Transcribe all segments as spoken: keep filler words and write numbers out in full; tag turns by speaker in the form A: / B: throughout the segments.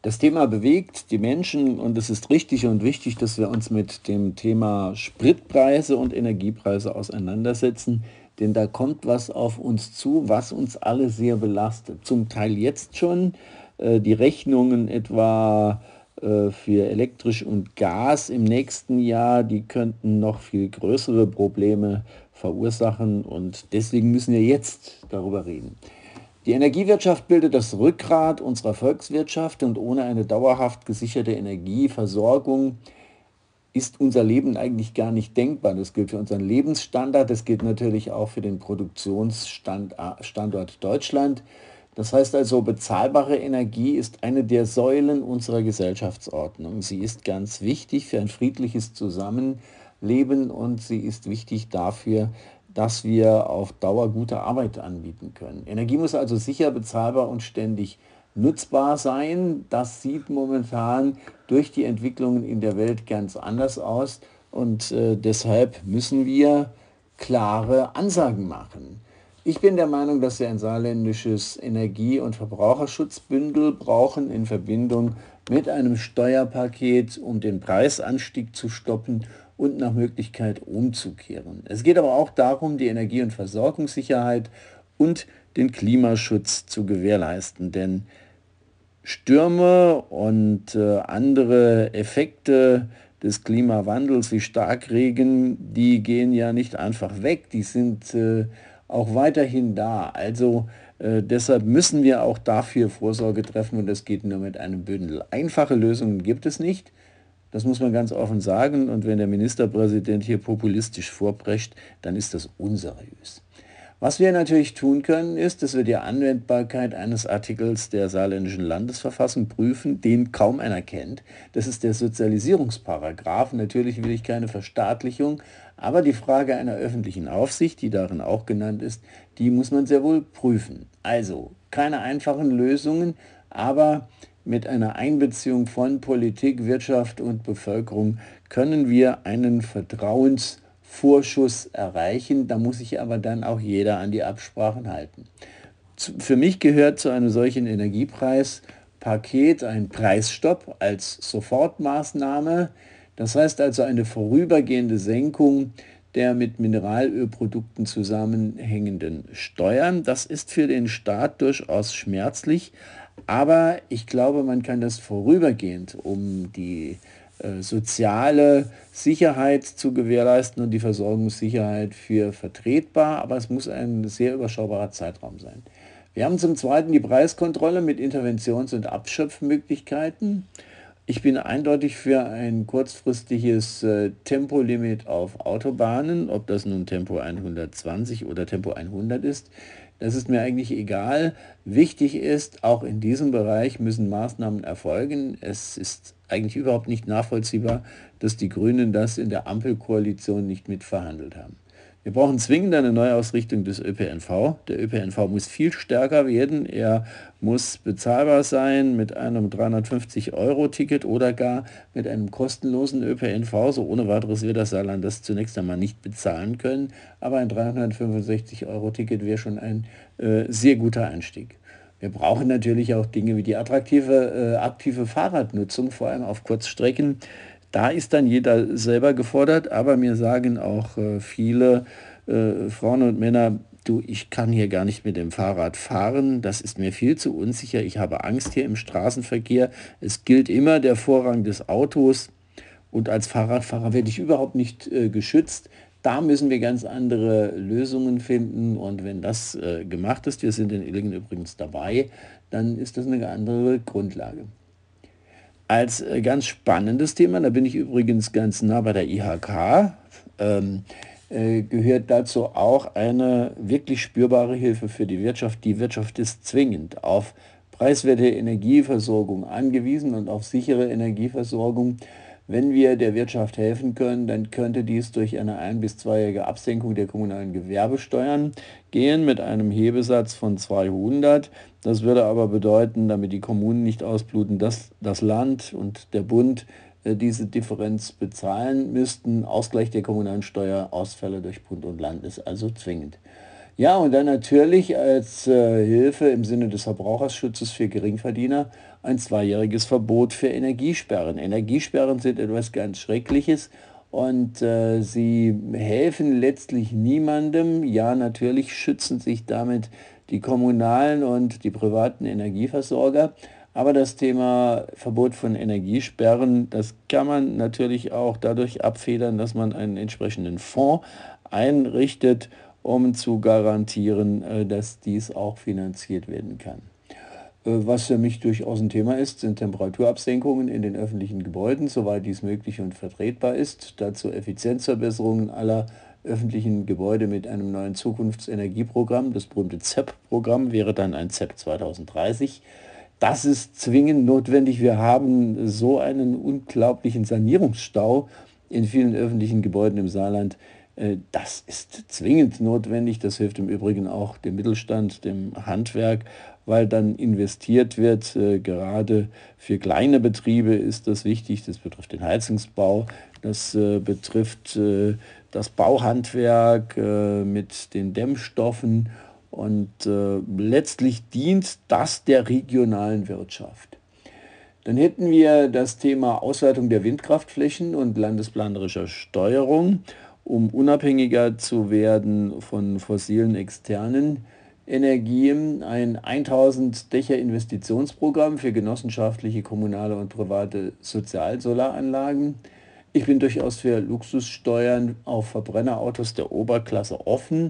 A: Das Thema bewegt die Menschen und es ist richtig und wichtig, dass wir uns mit dem Thema Spritpreise und Energiepreise auseinandersetzen, denn da kommt was auf uns zu, was uns alle sehr belastet. Zum Teil jetzt schon äh, die Rechnungen etwa äh, für elektrisch und Gas im nächsten Jahr, die könnten noch viel größere Probleme verursachen und deswegen müssen wir jetzt darüber reden. Die Energiewirtschaft bildet das Rückgrat unserer Volkswirtschaft und ohne eine dauerhaft gesicherte Energieversorgung ist unser Leben eigentlich gar nicht denkbar. Das gilt für unseren Lebensstandard, das gilt natürlich auch für den Produktionsstandort Deutschland. Das heißt also, bezahlbare Energie ist eine der Säulen unserer Gesellschaftsordnung. Sie ist ganz wichtig für ein friedliches Zusammenleben und sie ist wichtig dafür, dass wir auf Dauer gute Arbeit anbieten können. Energie muss also sicher, bezahlbar und ständig nutzbar sein. Das sieht momentan durch die Entwicklungen in der Welt ganz anders aus und äh, deshalb müssen wir klare Ansagen machen. Ich bin der Meinung, dass wir ein saarländisches Energie- und Verbraucherschutzbündel brauchen in Verbindung mit einem Steuerpaket, um den Preisanstieg zu stoppen und nach Möglichkeit umzukehren. Es geht aber auch darum, die Energie- und Versorgungssicherheit und den Klimaschutz zu gewährleisten, denn Stürme und äh, andere Effekte des Klimawandels wie Starkregen, die gehen ja nicht einfach weg, die sind äh, auch weiterhin da. Also äh, deshalb müssen wir auch dafür Vorsorge treffen und das geht nur mit einem Bündel. Einfache Lösungen gibt es nicht. Das muss man ganz offen sagen. Und wenn der Ministerpräsident hier populistisch vorprescht, dann ist das unseriös. Was wir natürlich tun können, ist, dass wir die Anwendbarkeit eines Artikels der saarländischen Landesverfassung prüfen, den kaum einer kennt. Das ist der Sozialisierungsparagraph. Natürlich will ich keine Verstaatlichung, aber die Frage einer öffentlichen Aufsicht, die darin auch genannt ist, die muss man sehr wohl prüfen. Also keine einfachen Lösungen, aber mit einer Einbeziehung von Politik, Wirtschaft und Bevölkerung können wir einen Vertrauensvorschuss erreichen. Da muss sich aber dann auch jeder an die Absprachen halten. Für mich gehört zu einem solchen Energiepreispaket ein Preisstopp als Sofortmaßnahme. Das heißt also eine vorübergehende Senkung der mit Mineralölprodukten zusammenhängenden Steuern. Das ist für den Staat durchaus schmerzlich, aber ich glaube, man kann das vorübergehend, um die äh, soziale Sicherheit zu gewährleisten und die Versorgungssicherheit für vertretbar, aber es muss ein sehr überschaubarer Zeitraum sein. Wir haben zum Zweiten die Preiskontrolle mit Interventions- und Abschöpfmöglichkeiten. Ich bin eindeutig für ein kurzfristiges äh, Tempolimit auf Autobahnen, ob das nun Tempo hundertzwanzig oder Tempo hundert ist. Das ist mir eigentlich egal. Wichtig ist, auch in diesem Bereich müssen Maßnahmen erfolgen. Es ist eigentlich überhaupt nicht nachvollziehbar, dass die Grünen das in der Ampelkoalition nicht mitverhandelt haben. Wir brauchen zwingend eine Neuausrichtung des Ö P N V. Der Ö P N V muss viel stärker werden. Er muss bezahlbar sein mit einem dreihundertfünfzig Euro Ticket oder gar mit einem kostenlosen Ö P N V. So ohne weiteres wird das Saarland das zunächst einmal nicht bezahlen können. Aber ein dreihundertfünfundsechzig Euro Ticket wäre schon ein äh, sehr guter Einstieg. Wir brauchen natürlich auch Dinge wie die attraktive, äh, aktive Fahrradnutzung, vor allem auf Kurzstrecken. Da ist dann jeder selber gefordert, aber mir sagen auch äh, viele äh, Frauen und Männer, du, ich kann hier gar nicht mit dem Fahrrad fahren, das ist mir viel zu unsicher, ich habe Angst hier im Straßenverkehr. Es gilt immer der Vorrang des Autos und als Fahrradfahrer werde ich überhaupt nicht äh, geschützt. Da müssen wir ganz andere Lösungen finden und wenn das äh, gemacht ist, wir sind in Illingen übrigens dabei, dann ist das eine andere Grundlage. Als äh, ganz spannendes Thema, da bin ich übrigens ganz nah bei der I H K, ähm, äh, gehört dazu auch eine wirklich spürbare Hilfe für die Wirtschaft. Die Wirtschaft ist zwingend auf preiswerte Energieversorgung angewiesen und auf sichere Energieversorgung. Wenn wir der Wirtschaft helfen können, dann könnte dies durch eine ein- bis zweijährige Absenkung der kommunalen Gewerbesteuern gehen mit einem Hebesatz von zweihundert. Das würde aber bedeuten, damit die Kommunen nicht ausbluten, dass das Land und der Bund äh, diese Differenz bezahlen müssten. Ausgleich der kommunalen Steuerausfälle durch Bund und Land ist also zwingend. Ja, und dann natürlich als äh, Hilfe im Sinne des Verbraucherschutzes für Geringverdiener ein zweijähriges Verbot für Energiesperren. Energiesperren sind etwas ganz Schreckliches und äh, sie helfen letztlich niemandem. Ja, natürlich schützen sich damit die kommunalen und die privaten Energieversorger. Aber das Thema Verbot von Energiesperren, das kann man natürlich auch dadurch abfedern, dass man einen entsprechenden Fonds einrichtet, um zu garantieren, äh, dass dies auch finanziert werden kann. Äh, Was für mich durchaus ein Thema ist, sind Temperaturabsenkungen in den öffentlichen Gebäuden, soweit dies möglich und vertretbar ist. Dazu Effizienzverbesserungen aller öffentlichen Gebäude mit einem neuen Zukunftsenergieprogramm. Das berühmte Z E P-Programm wäre dann ein Z E P zwanzig dreißig. Das ist zwingend notwendig. Wir haben so einen unglaublichen Sanierungsstau in vielen öffentlichen Gebäuden im Saarland. Äh, Das ist zwingend notwendig. Das hilft im Übrigen auch dem Mittelstand, dem Handwerk, weil dann investiert wird. Äh, Gerade für kleine Betriebe ist das wichtig. Das betrifft den Heizungsbau, das äh, betrifft äh, das Bauhandwerk äh, mit den Dämmstoffen und äh, letztlich dient das der regionalen Wirtschaft. Dann hätten wir das Thema Ausweitung der Windkraftflächen und landesplanerischer Steuerung, um unabhängiger zu werden von fossilen externen Energien. Ein tausend Dächer Investitionsprogramm für genossenschaftliche, kommunale und private Sozialsolaranlagen. Ich bin durchaus für Luxussteuern auf Verbrennerautos der Oberklasse offen.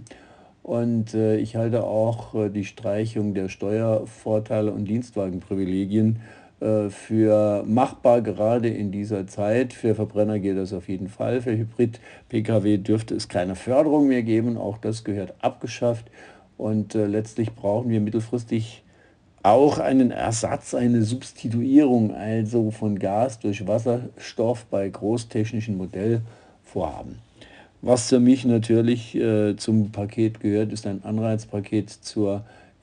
A: Und äh, ich halte auch äh, die Streichung der Steuervorteile und Dienstwagenprivilegien äh, für machbar, gerade in dieser Zeit. Für Verbrenner gilt das auf jeden Fall. Für Hybrid-P K W dürfte es keine Förderung mehr geben. Auch das gehört abgeschafft. Und äh, letztlich brauchen wir mittelfristig auch einen Ersatz, eine Substituierung also von Gas durch Wasserstoff bei großtechnischen Modellvorhaben. Was für mich natürlich äh, zum Paket gehört, ist ein Anreizpaket zur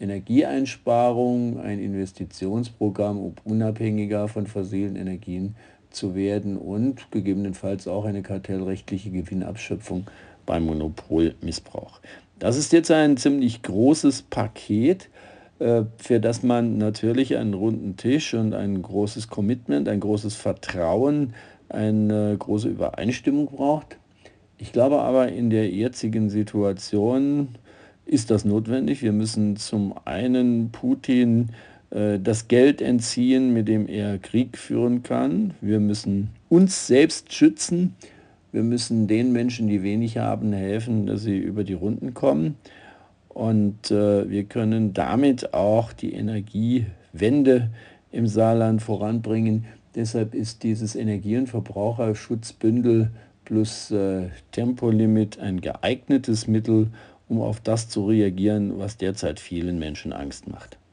A: Energieeinsparung, ein Investitionsprogramm, um unabhängiger von fossilen Energien zu werden und gegebenenfalls auch eine kartellrechtliche Gewinnabschöpfung beim Monopolmissbrauch. Das ist jetzt ein ziemlich großes Paket, äh, für das man natürlich einen runden Tisch und ein großes Commitment, ein großes Vertrauen, eine große Übereinstimmung braucht. Ich glaube aber, in der jetzigen Situation ist das notwendig. Wir müssen zum einen Putin äh, das Geld entziehen, mit dem er Krieg führen kann. Wir müssen uns selbst schützen. Wir müssen den Menschen, die wenig haben, helfen, dass sie über die Runden kommen. Und äh, wir können damit auch die Energiewende im Saarland voranbringen. Deshalb ist dieses Energie- und Verbraucherschutzbündel plus äh, Tempolimit ein geeignetes Mittel, um auf das zu reagieren, was derzeit vielen Menschen Angst macht.